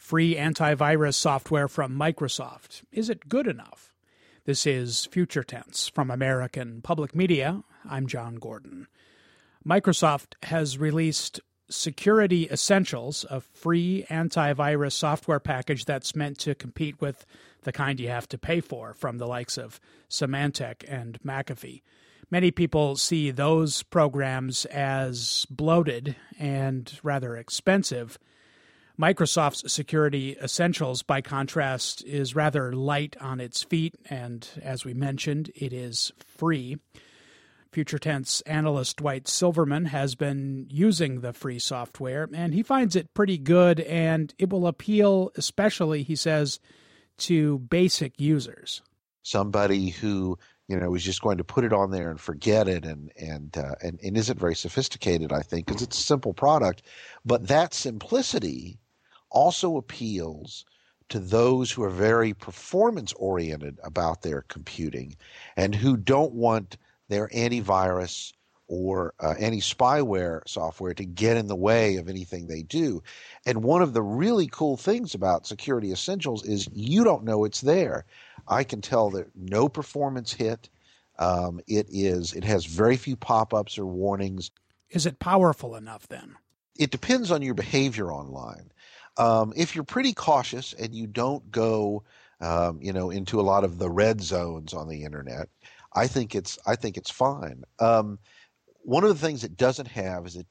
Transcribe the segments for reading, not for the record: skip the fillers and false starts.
free antivirus software from Microsoft. Is it good enough? This is Future Tense from American Public Media. I'm John Gordon. Microsoft has released Security Essentials, a free antivirus software package that's meant to compete with the kind you have to pay for from the likes of Symantec and McAfee. Many people see those programs as bloated and rather expensive. Microsoft's Security Essentials, by contrast, is rather light on its feet, and as we mentioned, it is free. Future Tense analyst Dwight Silverman has been using the free software, and he finds it pretty good, and it will appeal, especially, he says, to basic users. Somebody who is just going to put it on there and forget it and isn't very sophisticated, I think, because it's a simple product. But that simplicity also appeals to those who are very performance-oriented about their computing and who don't want their antivirus or anti-spyware software to get in the way of anything they do. And one of the really cool things about Security Essentials is you don't know it's there. I can tell that no performance hit. It has very few pop-ups or warnings. Is it powerful enough then? It depends on your behavior online. If you're pretty cautious and you don't go, into a lot of the red zones on the internet, I think it's fine. One of the things it doesn't have is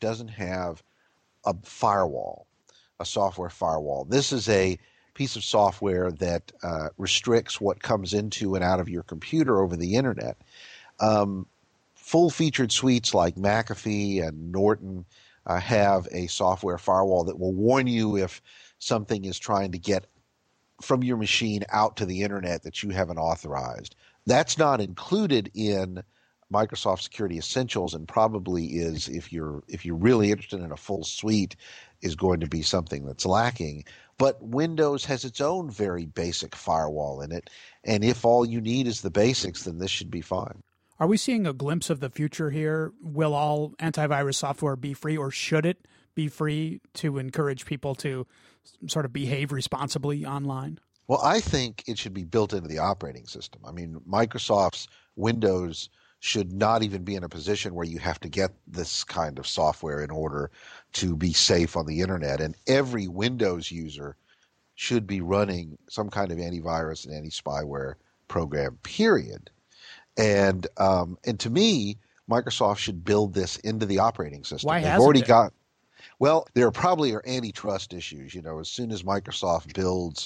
a firewall, a software firewall. This is a piece of software that restricts what comes into and out of your computer over the internet. Full-featured suites like McAfee and Norton have a software firewall that will warn you if something is trying to get from your machine out to the internet that you haven't authorized. That's not included in Microsoft Security Essentials, and probably is, if you're really interested in a full suite, is going to be something that's lacking. But Windows has its own very basic firewall in it, and if all you need is the basics, then this should be fine. Are we seeing a glimpse of the future here? Will all antivirus software be free, or should it be free to encourage people to sort of behave responsibly online? Well, I think it should be built into the operating system. I mean, Microsoft's Windows should not even be in a position where you have to get this kind of software in order to be safe on the internet. And every Windows user should be running some kind of antivirus and anti-spyware program, period. And to me, Microsoft should build this into the operating system. Why hasn't it? Well, there probably are antitrust issues. As soon as Microsoft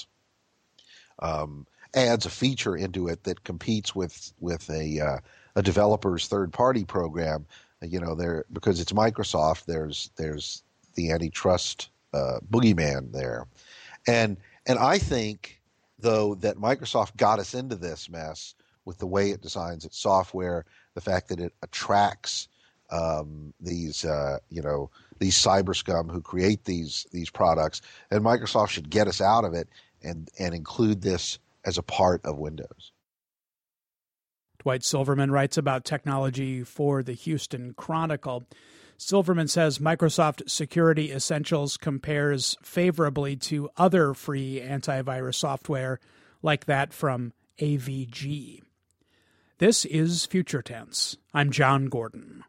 adds a feature into it that competes with a developer's third-party program, because it's Microsoft, there's the antitrust boogeyman there, and I think, though, that Microsoft got us into this mess with the way it designs its software, the fact that it attracts these cyber scum who create these products, and Microsoft should get us out of it and include this as a part of Windows. Dwight Silverman writes about technology for the Houston Chronicle. Silverman says Microsoft Security Essentials compares favorably to other free antivirus software like that from AVG. This is Future Tense. I'm John Gordon.